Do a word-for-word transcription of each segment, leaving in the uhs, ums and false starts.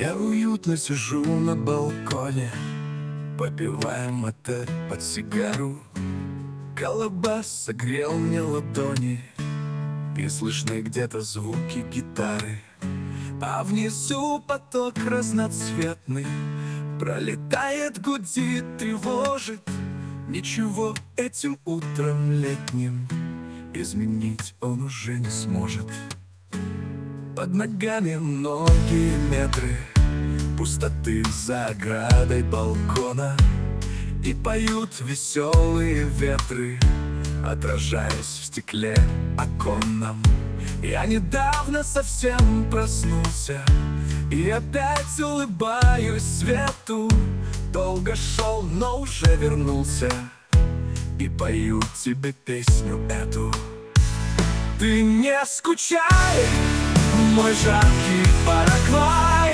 Я уютно сижу на балконе, попивая мотель под сигару. Колобас согрел мне ладони, и слышны где-то звуки гитары. А внизу поток разноцветный пролетает, гудит, тревожит. Ничего этим утром летним изменить он уже не сможет. Под ногами многие метры пустоты за оградой балкона, и поют веселые ветры, отражаясь в стекле оконном. Я недавно совсем проснулся и опять улыбаюсь свету. Долго шел, но уже вернулся, и пою тебе песню эту. Ты не скучай, мой жаркий Парагвай.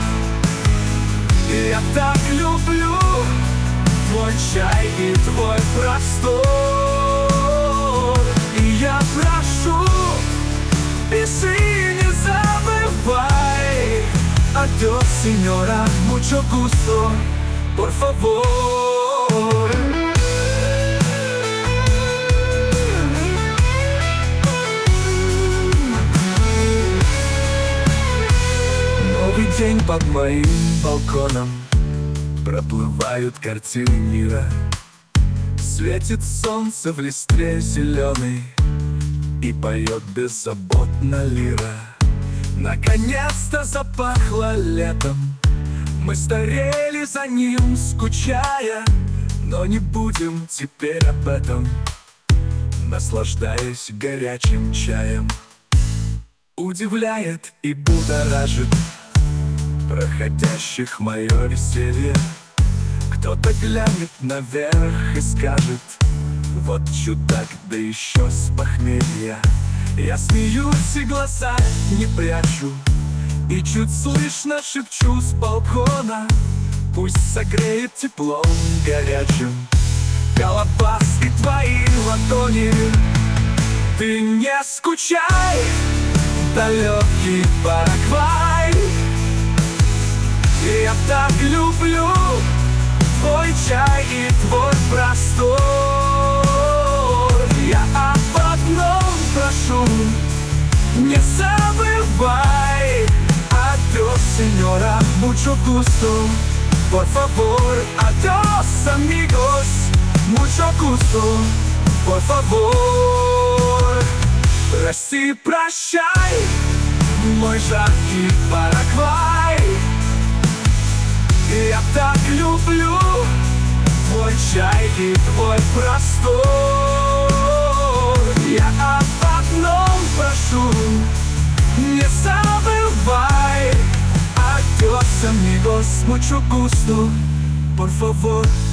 Я так люблю твой чай и твой простор. И я прошу, пиши и не забывай: Адиос, сеньора, mucho gusto, por favor. Новый день под моим балконом, проплывают картины мира. Светит солнце в листве зеленой, и поет беззаботно лира. Наконец-то запахло летом, мы старели за ним, скучая. Но не будем теперь об этом, наслаждаясь горячим чаем. Удивляет и будоражит проходящих мое веселье. Кто-то глянет наверх и скажет: вот чудак, да еще с похмелья. Я смеюсь и глаза не прячу, и чуть слышно шепчу с балкона: пусть согреет теплом горячим колобас и твои ладони. Ты не скучай, далекий Парагвай. Я так люблю твой чай и твой простор. Я об одном прошу: не забывай: Адиос, сеньора, mucho gusto, por favor. Adiós, amigos, mucho gusto, por favor. Прости, прощай, мой жаркий Парагвай. Я так люблю твой чай и твой простор. Я об одном прошу: не забывай: Adiós, amigos, mucho gusto, por favor.